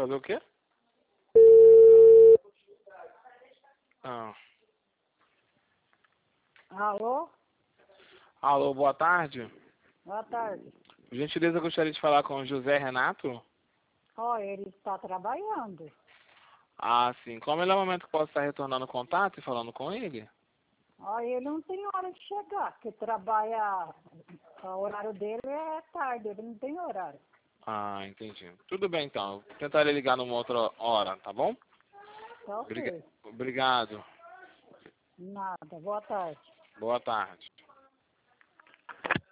fazer o quê? Ah. Alô? Alô, boa tarde. Boa tarde. Por gentileza, eu gostaria de falar com o José Renato. Ó, ele está trabalhando. Ah, sim. Qual é o melhor momento que eu posso estar retornando o contato e falando com ele? Ó, ele não tem hora de chegar, porque trabalha, o horário dele é tarde, ele não tem horário. Ah, entendi. Tudo bem, então. Eu tentarei ligar numa outra hora, tá bom? Tá ok. Obrigado. Nada, boa tarde. Boa tarde.